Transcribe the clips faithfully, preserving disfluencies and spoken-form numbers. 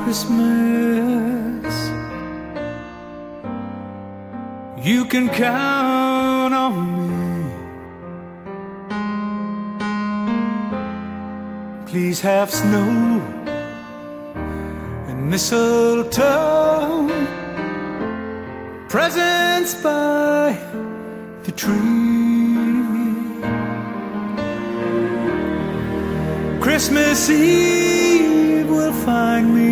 Christmas. You can count on me. Please have snow and mistletoe, presents by the tree. Christmas Eve will find me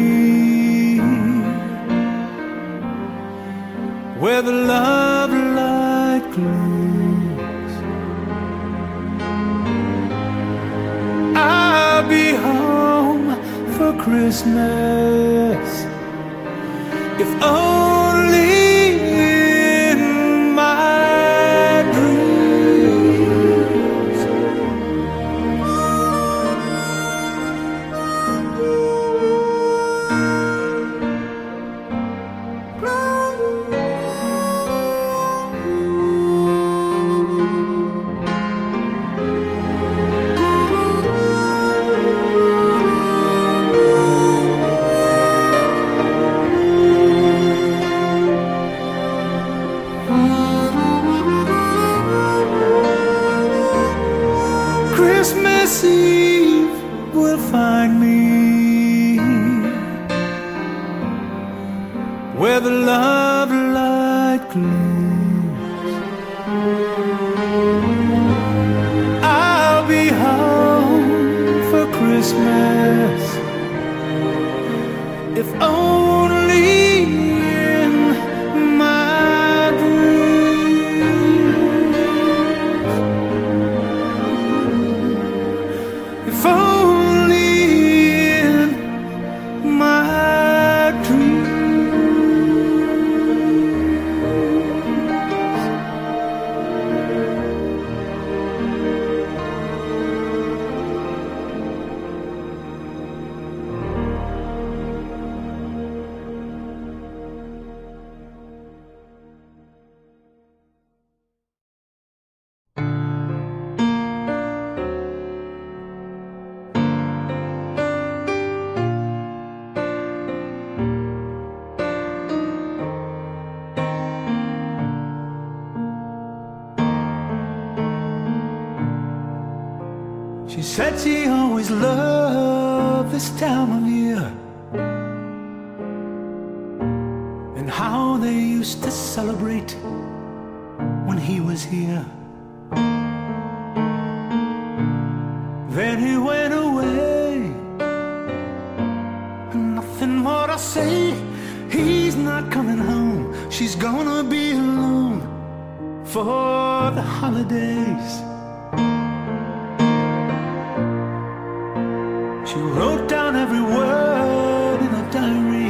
where the love light gleams. I'll be home for Christmas, if only in my dreams. Christmas Eve will find me where the love light gleams. I'll be home for Christmas, if only in my dreams. If only in my dreams. She said she always loved this time of year, and how they used to celebrate when he was here. Then he went away, and nothing more to say. He's not coming home. She's gonna be alone for the holidays. She wrote down every word in a diary.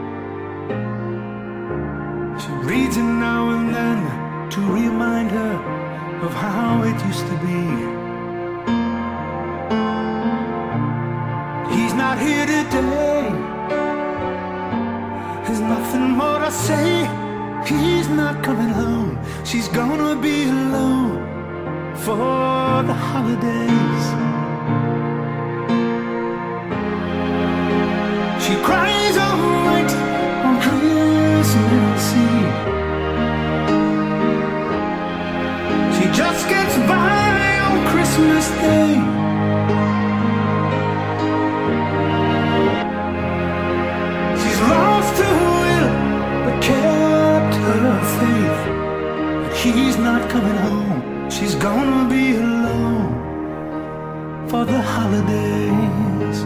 She reads it now and then to remind her of how it used to be. He's not here today. There's nothing more to say. He's not coming home. She's gonna be alone for the holidays. She cries all night on Christmas Eve. She just gets by on Christmas Day. She's lost her will but kept her faith. But he's not coming home. She's gonna be alone for the holidays.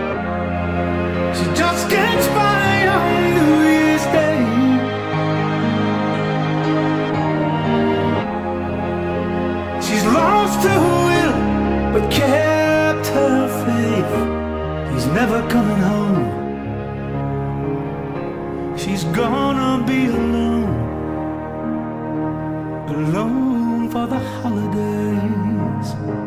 She just gets by on New Year's Day. gonna be alone, alone for the holidays.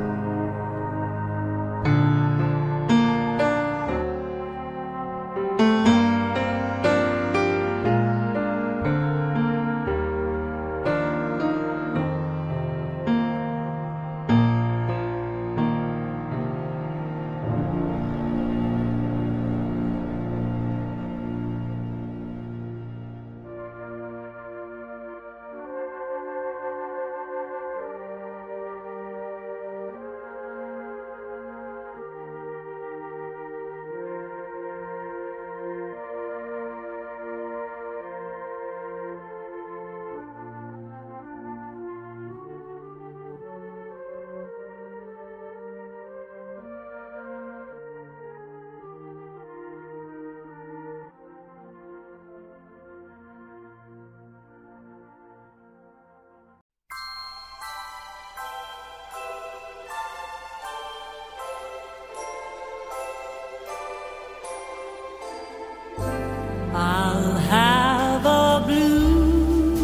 I'll have a blue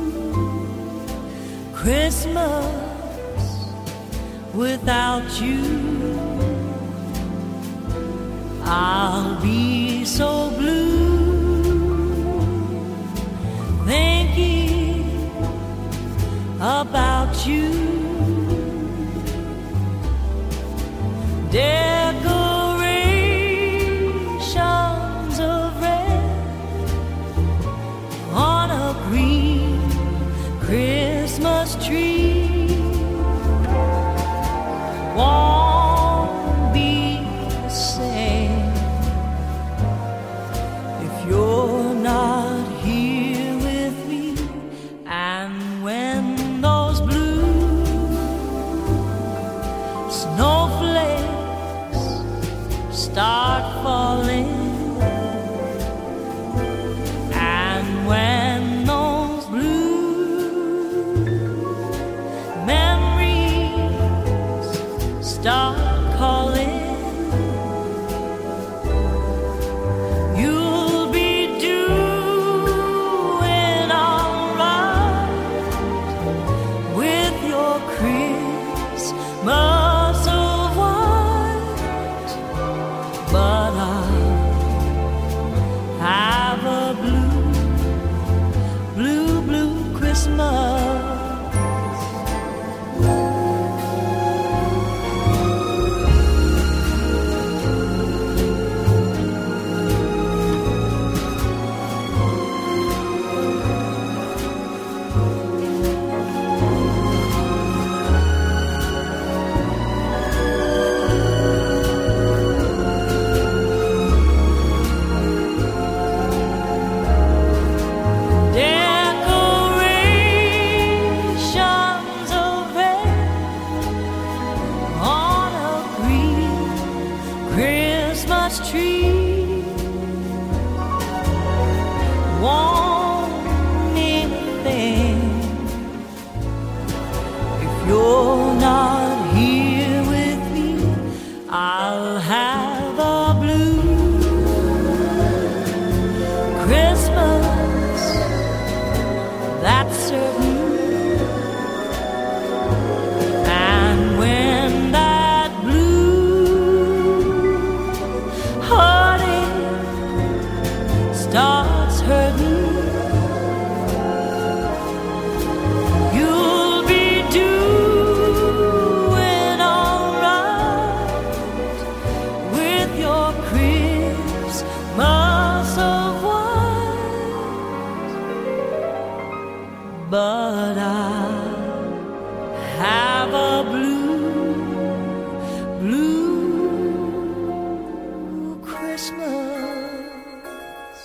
Christmas without you. I'll be so blue thinking about you. Decorations of red on a green Christmas tree won't be the same if you're not here with me. And when those blue snowflakes start falling, and when those blue memories start calling, you'll be doing alright with your Christmas of white. But I'll have a blue, blue, blue Christmas. Decorations of red on a green Christmas tree won't mean a thing if you're not here with me. I'll have a blue Christmas, that's certain. And when that blue heartache starts hurting, you'll be doing alright with your Christmas of white. But I have a blue, blue Christmas.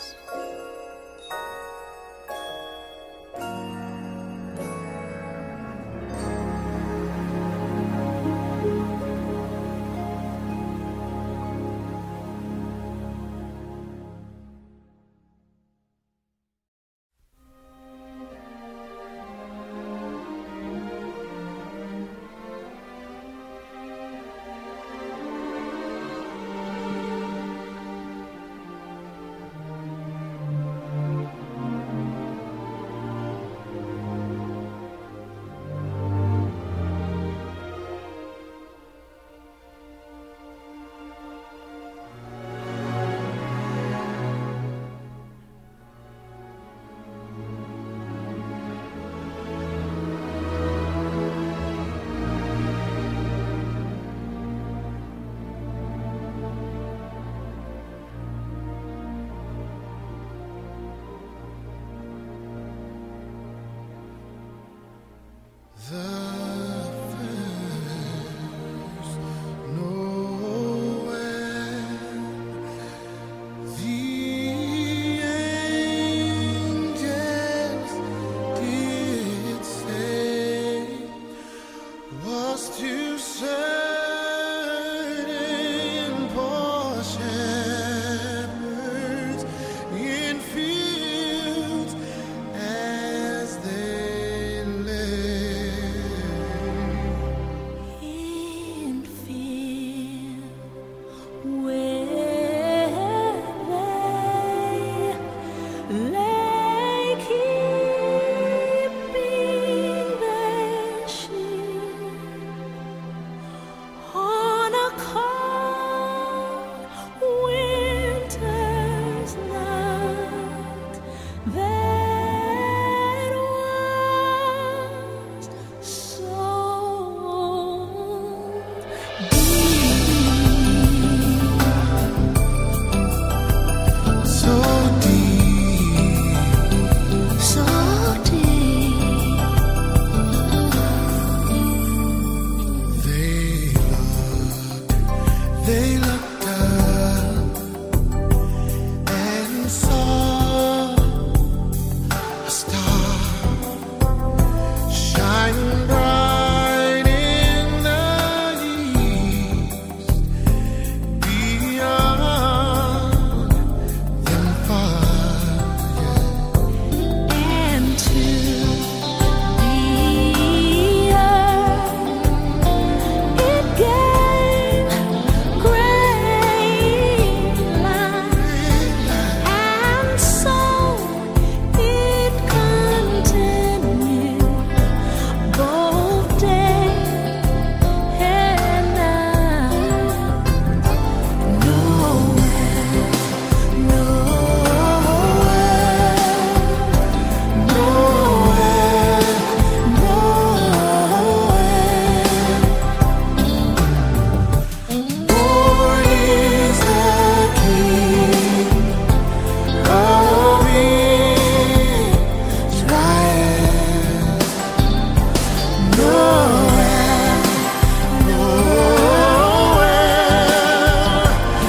saw a star shining bright in the east, beyond them far, yeah. And to the earth it gave great light, and so it continued both day and night. Nowhere, nowhere, Born is the King of Israel. Nowhere, nowhere,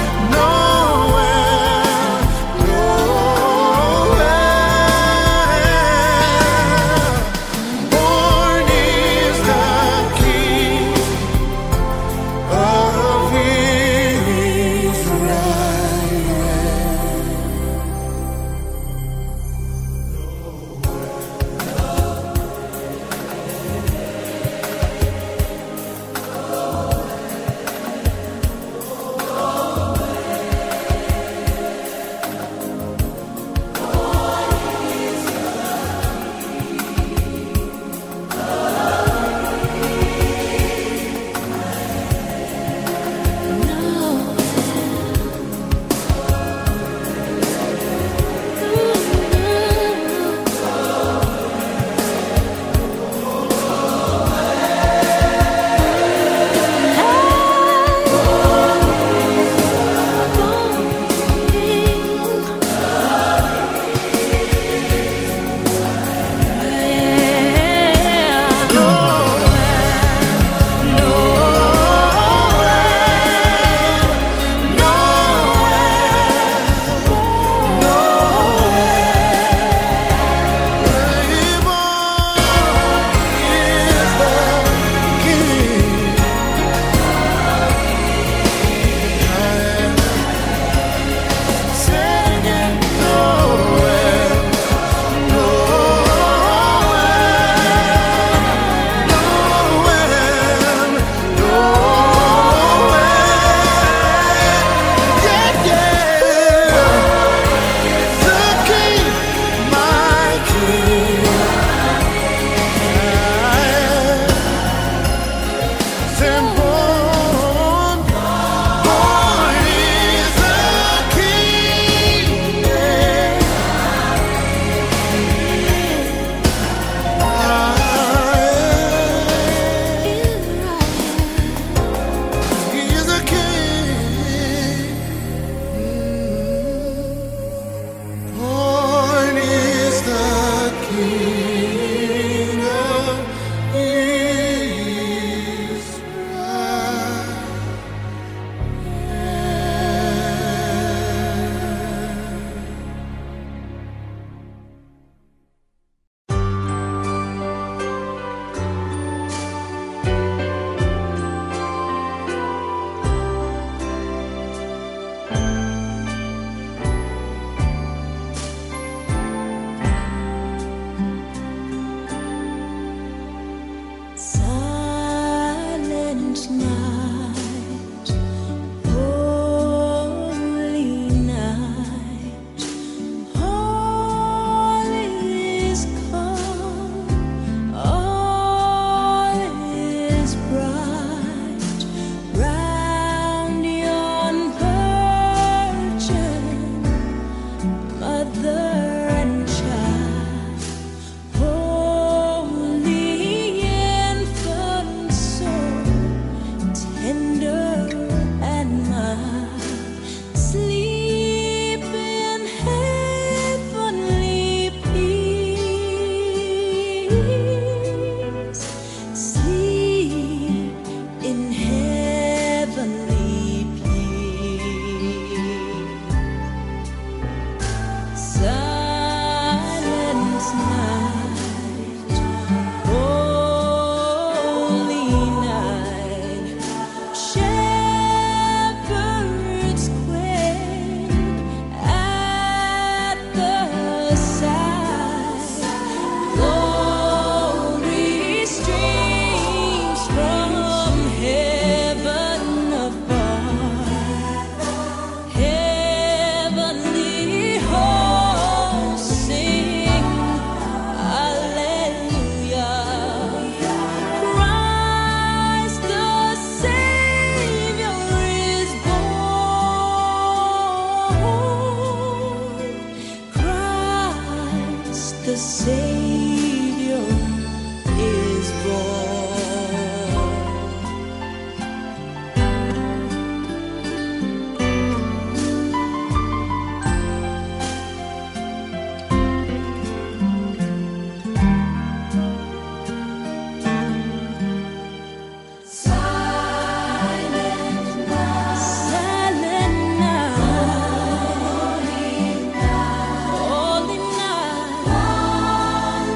nowhere, nowhere. Born is the King of Israel. Born is the King of Israel. silent night, holy night, all is calm, all is bright, round yon virgin, mother and child, holy infant soul, tender and mild, sleep in heavenly peace, sleep in heavenly peace. the Savior is born. Silent night, holy night,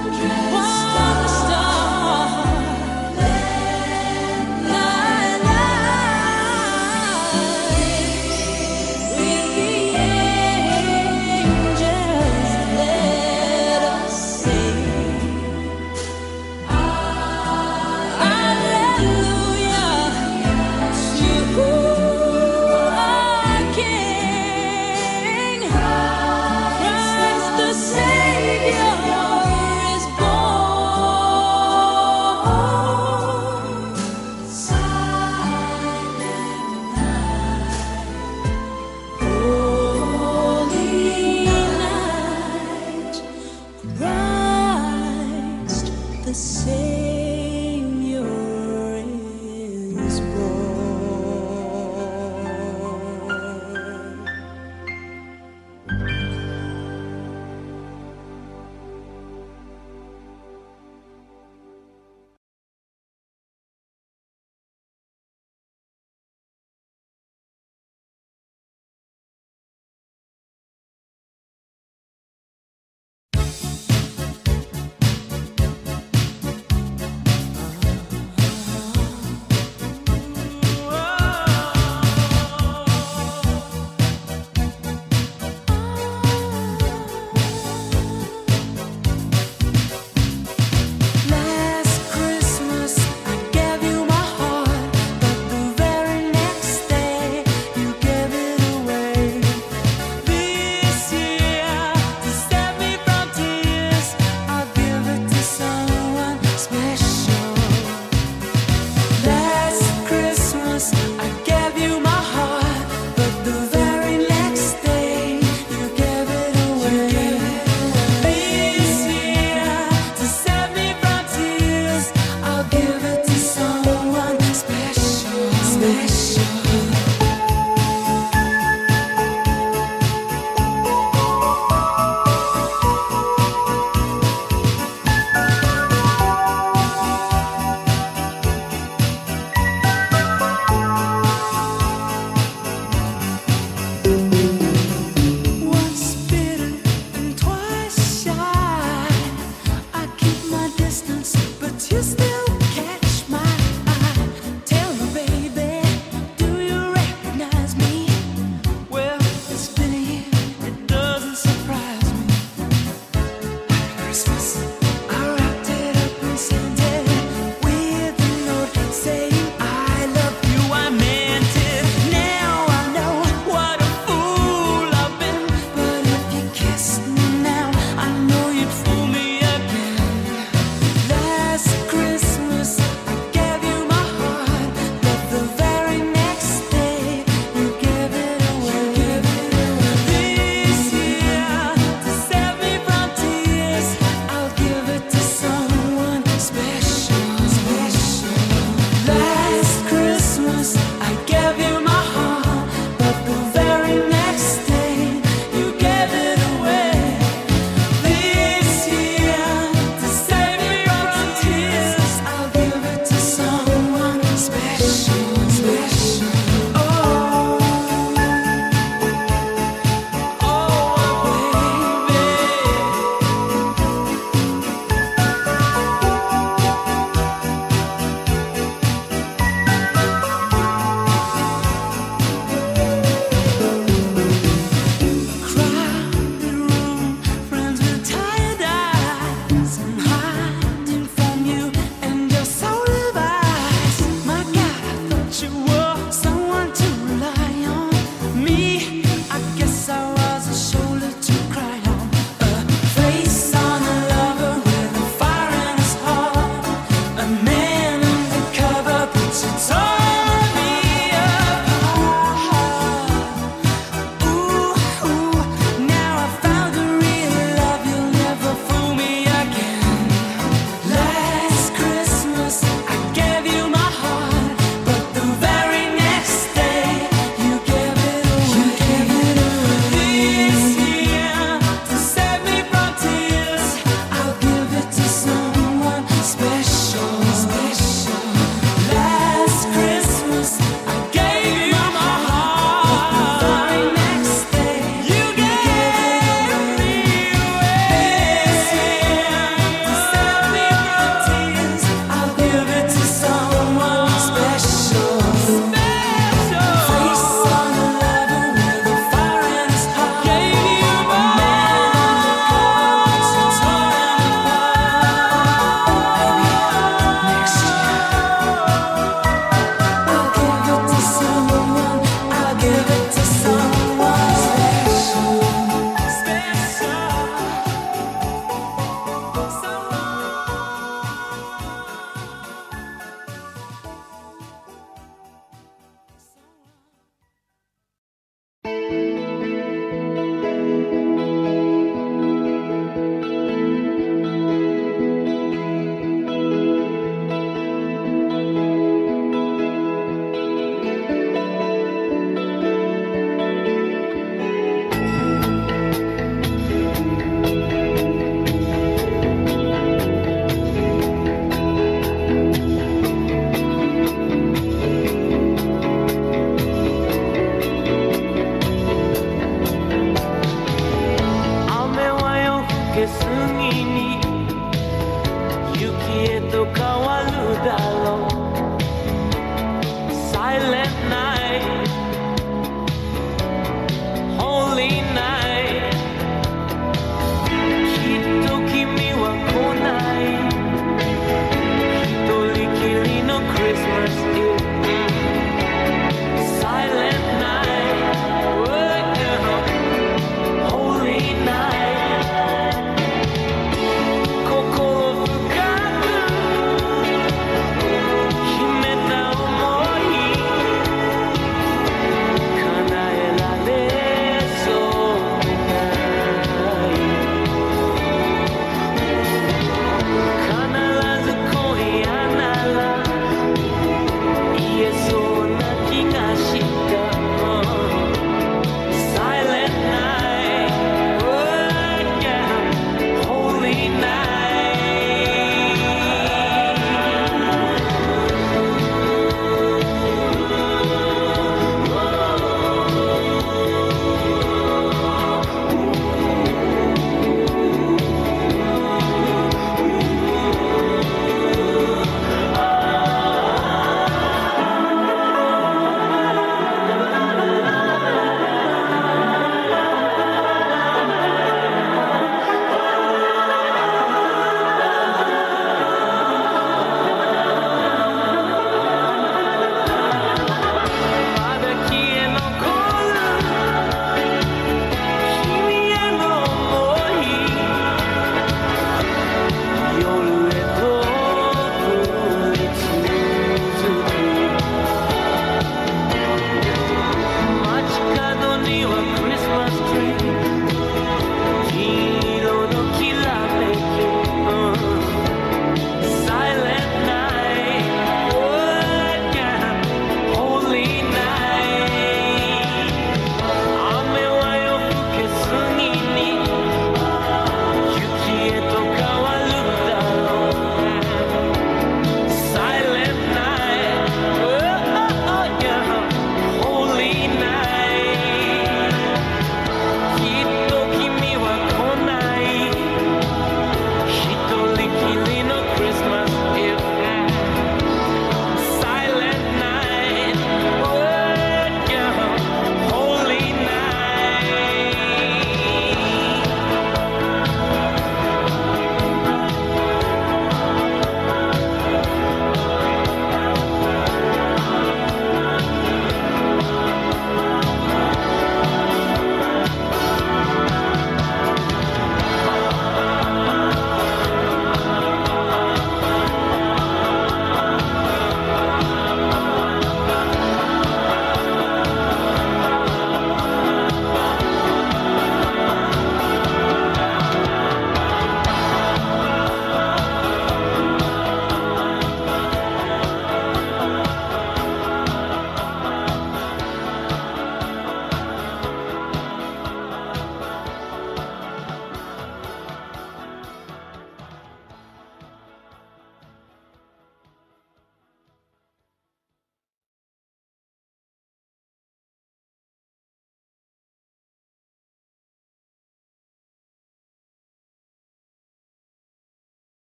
kiss